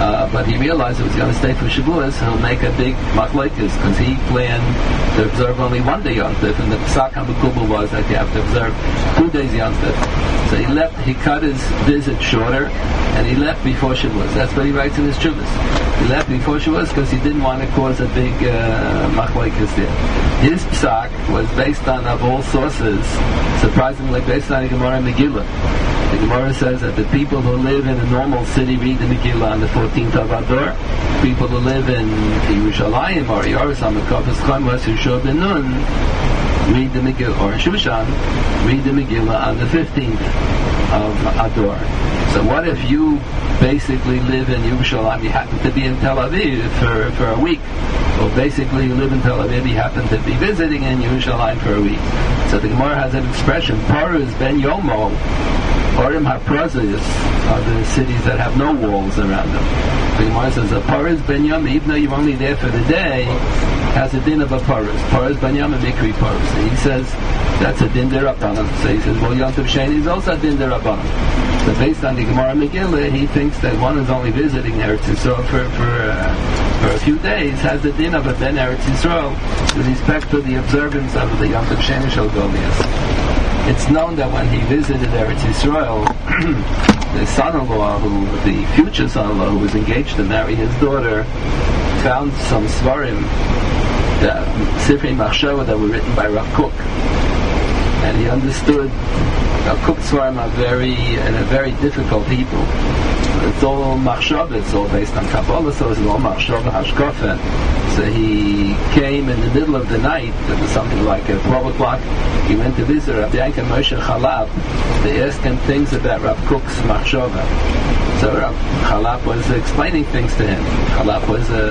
but he realized he was going to stay for Shavuos. He'll make a big machlokes because he planned to observe only one day Yom Tov, and the Psak HaMekubal was that you have to observe 2 days Yom Tov. So he left. He cut his visit shorter, and he left before Shavuos. That's what he writes in his Chuvas. He left before Shavuos because he didn't want to cause a big machlokes there. His Psak was based on, of all sources, surprisingly based on the Gemara Megillah. The Gemara says that the people who live in a normal city read the Megillah on the 14th of Adar. People who live in Yerushalayim or Yerusalem, Kafas Chamos, Yeshua ben Nun, read the Megillah, or Shushan, read the Megillah on the 15th of Adar. So what if you basically live in Yerushalayim, you happen to be in Tel Aviv for a week, or basically you live in Tel Aviv, you happen to be visiting in Yerushalayim for a week. So the Gemara has an expression, Paruz ben Yomo, Orim HaPrazis are the cities that have no walls around them. The Gemara says, a Paruz ben Yomo, even though you're only there for the day, has a din of a Paruz. Paruz ben Yomo, Mikri Paruz. And he says, that's a din derabanan. So he says, well, Yom Tov Sheni is also a din derabanan. So based on the Gemara Megillah, he thinks that one is only visiting Eretz Yisrael for a few days, has the din of a ben Eretz Yisrael with respect to the observance of the Yom Tov Sheni Shel Goliath. It's known that when he visited Eretz Yisrael, the son-in-law, the future son-in-law, who was engaged to marry his daughter, found some svarim, Sifrei Machshava, that were written by Rav Kook, and he understood Rav Kook's svarim are very difficult people. It's all machshava, it's all based on Kabbalah, so it's all machshava hashkafa. So he came in the middle of the night, it was something like 12 o'clock, he went to visit Rabbi Yankel Moshe Chalab. They asked him things about Rav Kook's machshava. So Rav Chalab was explaining things to him. Chalab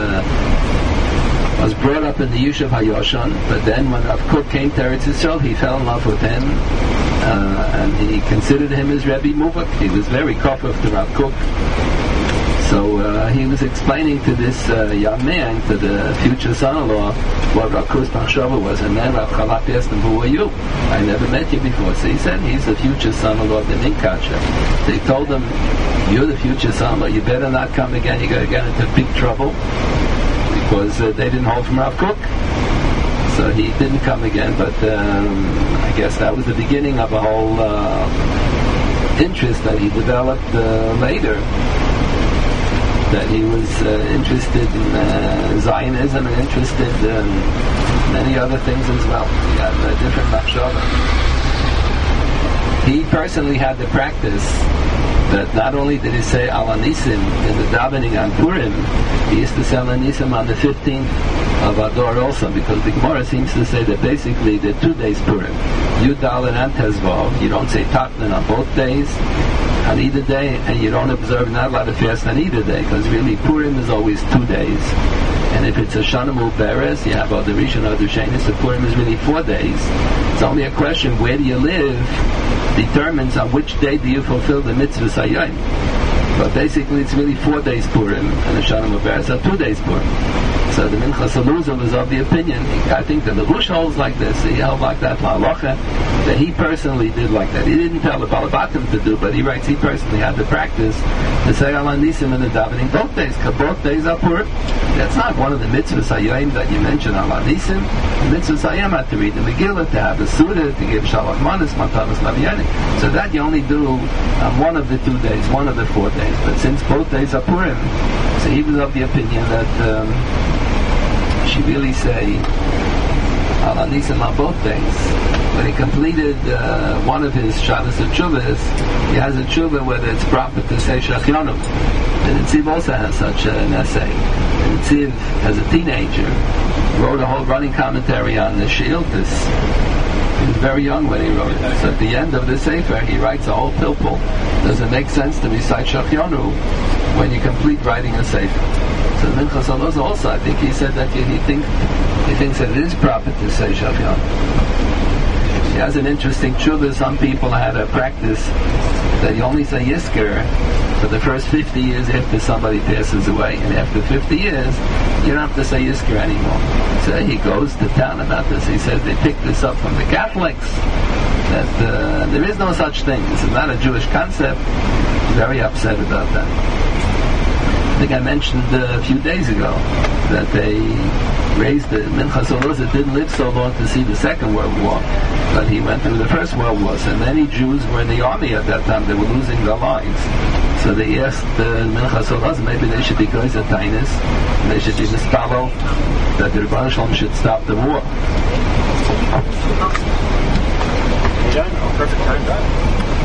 was brought up in the Yishuv HaYoshan, but then when Rav Kook came to Eretz Yisrael, he fell in love with him, and he considered him his Rebbe Muvak. He was very kafuf to Rav Kook. So he was explaining to this young man, to the future son-in-law, what Rav Kook's machshava was, and then Rav Chalab asked him, who are you? I never met you before. So he said, he's the future son-in-law of the Minkacha. So he told him, you're the future son-in-law, you better not come again, you're going to get into big trouble, because they didn't hold from Rav Kook. So he didn't come again, but I guess that was the beginning of a whole interest that he developed later, that he was interested in Zionism and interested in many other things as well. He had a different machshava. He personally had the practice that not only did he say Al Anisim in the davening on Purim, he used to say Al Anisim on the 15th of Adar also, because the Gemara seems to say that basically the 2 days Purim, Yud Daled and Tezvav, you don't say Tatnan on both days, on either day, and you don't observe, not allowed to fast on either day, because really Purim is always 2 days. And if it's a Shana Mu'beres, you have the Rishon or the Sheni, so Purim is really 4 days. It's only a question, where do you live determines on which day do you fulfill the mitzvah Sayyim. But basically it's really 4 days Purim, and the Shana Mu'beres are 2 days Purim. So the Minchas Eluzah was of the opinion, I think that the Rush holds like this, he held like that, La'alocha, that he personally did like that. He didn't tell the Balabatim to do, but he writes he personally had the practice to say Al Anisim in the davening both days, because both days are Purim. That's not one of the mitzvahs Hayyim that you mentioned, Al Anisim. The mitzvahs Hayyim had to read the Megillah, to have the Suda, to give Shalach Manis, Matanas Naviyanim. So that you only do on one of the 2 days, one of the 4 days. But since both days are Purim, so he was of the opinion that she really say Al Anisim on both days. When he completed one of his Shabbos of Tshuvas, he has a Tshuvah whether it's proper to say Shachionu. The Netziv also has such an essay. The Netziv, as a teenager, wrote a whole running commentary on the Sheiltas. He was very young when he wrote it. So at the end of the Sefer, he writes a whole pilpul. Does it make sense to recite Shachionu when you complete writing a Sefer? So Minchas Eluzah also, I think he said that he thinks that it is proper to say Shachionu. He has an interesting tshuva. Some people had a practice that you only say Yizkor for the first 50 years after somebody passes away, and after 50 years you don't have to say Yizkor anymore. So he goes to town about this. He says they picked this up from the Catholics, that there is no such thing. This is not a Jewish concept. He's very upset about that. think I mentioned a few days ago that they raised the Minchas Elazar didn't live so long to see the Second World War, but he went through the First World War. So many Jews were in the army at that time; they were losing their lives. So they asked the Minchas Elazar maybe they should be goys at Tainis, and they should be mispalo that the Rebbeinu Shalom should stop the war. Perfect time.